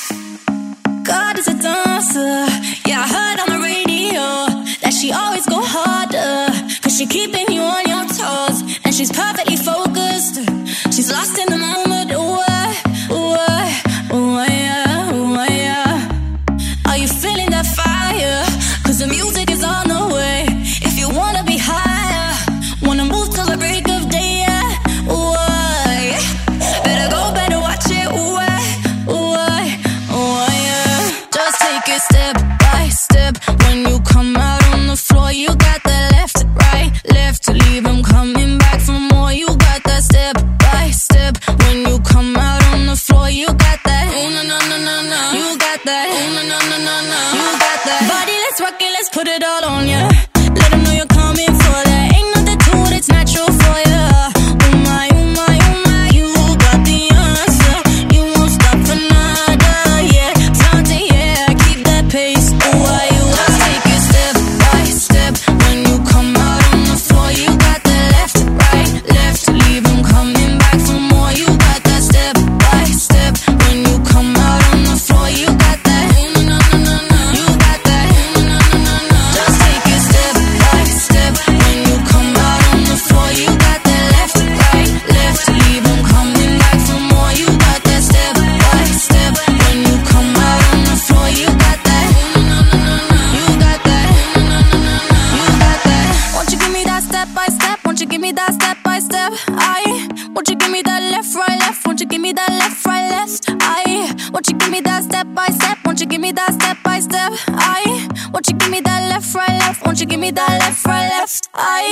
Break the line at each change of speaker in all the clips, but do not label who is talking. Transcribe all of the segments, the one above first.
God is a dancer. Yeah, I heard on the radio that she always go harder, 'cause she keeping you on your toes, and she's perfectly focused. She's lost in the moment. Ooh, yeah, ooh, yeah. Are you feeling that fire? 'Cause the music is on the way. If you wanna be higher, wanna move till the break of day, yeah. Ooh, yeah. Better watch it. Ooh, yeah. Just take it step by step. When you come out on the floor, you got that left, right, left to leave them coming back for more. You got that step by step. When you come out on the floor, you got that. Ooh, na na na na na. You got that. Ooh, na na na na na. You got that. Body, let's rock it, let's put it all on ya. Let them know you're coming for that. Ain't nothing to it, it's natural for ya. Oh my, oh my, oh my. You got the answer. You won't stop for nada, yeah. Flaunt it, yeah. Keep that pace. Ooh, why you just take it step by step. When you come out on the floor, you got that left, right, left to leave them coming back for more. You got that step by step. When you come out on the floor, you got that. Ooh, na na na na. You got that. Ooh, na na na na. Just take it step by step. When you come out on the floor, you got that left, right, left to leave them coming back for more. You got that step by step. When you come out on the floor, you got that. Ooh, na na na na. You got that. Ooh, na na na na. You got that. Won't you give me that step by step? Won't you give me that step by step? Won't you give me that left, right, left? Won't you give me that left, right, left? Won't you give me that step by step? Won't you give me that step by step? Won't you give me that left, right, left? Won't you give me that left, right, left?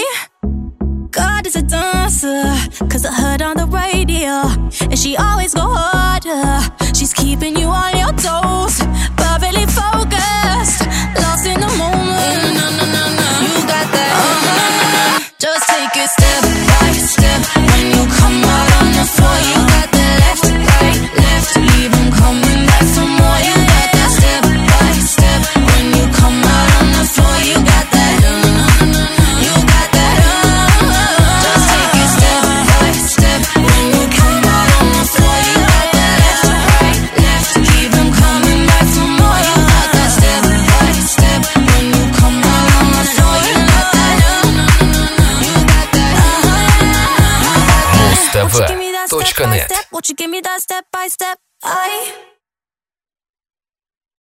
God is a dancer, 'cause I heard on the radio, and she always go harder. She's keeping you on your toes, perfectly focused, lost in the moment. Na, na, na, na. You got that. Just take it step by step. When you come out on the floor, you got that left, right, left, leave them coming back for more. You got that step by step. When you come out on the floor, you got that. You got that. Just take it step by step. When you come out on the floor, you got that left, right, left, leave them coming back for more. You got that step by step. When you come out on the floor, you got that. You got that.
Mustava.net.
Won't you give me that step by step?